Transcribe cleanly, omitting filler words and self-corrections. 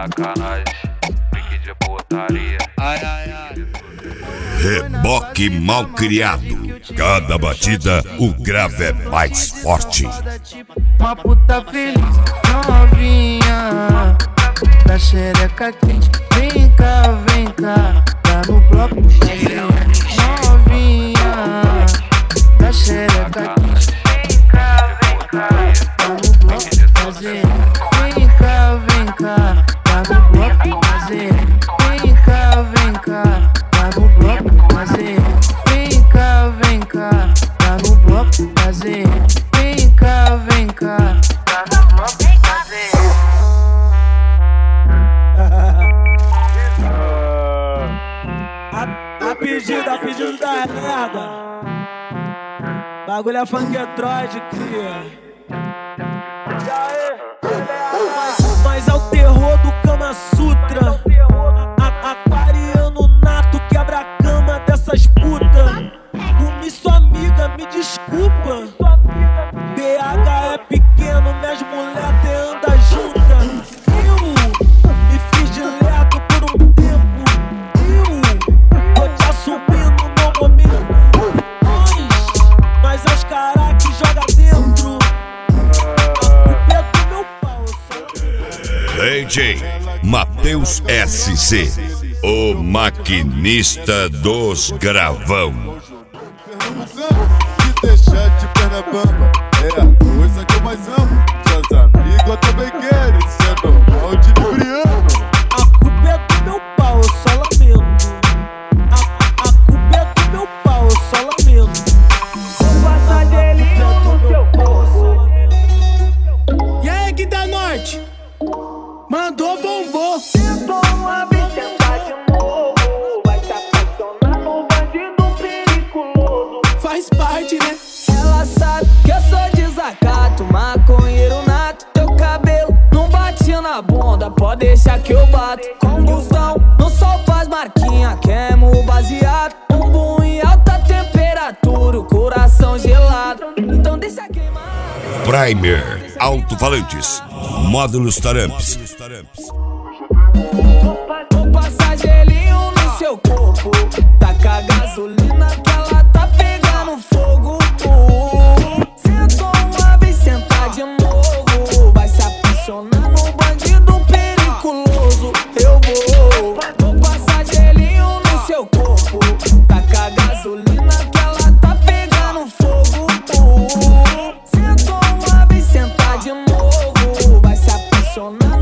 sacanagem, pique de putaria. Ai, ai, ai. Reboque mal criado. Cada batida, o grave é mais forte. Uma puta feliz, novinha, da xereca quente. Vem cá, tá no bloco. Novinha, da xereca quente. Vem cá, tá no bloco. Vem cá, tá no bloco. Vem cá, tá no bloco. Vem cá, tá no bloco. Vem cá, tá no bloco. A pedido da merda. Bagulho é funk Android, cria. Mas é o terror do Kama Sutra. Aquariano nato quebra a cama dessas putas. Comi sua amiga, me desculpa. BH é pequeno, minhas mulheres andam juntas. Eu me fiz de lerdo por um tempo. Tô te assumindo no momento. Mas é os caras que joga dentro. A culpa é do meu pau. DJ Matheus SC, o maquinista dos gravão. Te deixar de perna bamba é a coisa que eu mais amo. Suas amigas também querem, isso é normal de libriano. A culpa é do meu pau, eu só lamento. A culpa é do meu pau, eu só lamento. Passa gelinho no seu corpo. E aí, que da norte? Mandou, bombou. Tentou uma vez tentar de novo. Vai se apaixonar no bandido periculoso. Faz parte, né? Ela sabe que eu sou desacato, maconheiro nato. Teu cabelo não bate na bunda, pode deixar que eu bato. Combustão, no sol faz marquinha, queimo o baseado. Bumbum em alta temperatura, o coração gelado. Então deixa queimar. Primer, alto-falantes, módulos taramps. Vou passar gelinho no seu corpo. Taca gasolina que ela tá pegando fogo. Sentou uma vez, sentar de novo. Vai se apaixonar no bandido periculoso. Eu vou passar gelinho no seu corpo. Taca gasolina que ela tá pegando fogo. Sentou uma vez, sentar de novo. Vai se apaixonar